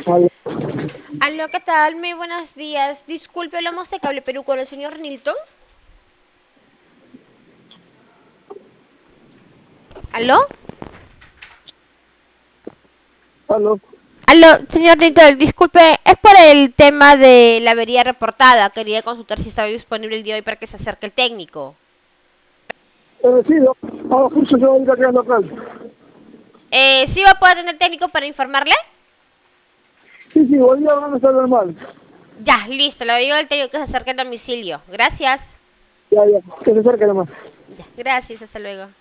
Aló. Aló, ¿qué tal? Muy buenos días. Disculpe, hablamos de Cable Perú con el señor Nilton. ¿Aló? Aló. Aló, señor Nilton, disculpe, es por el tema de la avería reportada. Quería consultar si estaba disponible el día de hoy para que se acerque el técnico. Sí, justo yo ahorita acá local. ¿Sí va a poder tener técnico para informarle? Sí, hoy día van a estar normal. Ya, listo, le digo al técnico que se acerque al domicilio. Gracias. Ya, que se acerque nomás. Ya, gracias, hasta luego.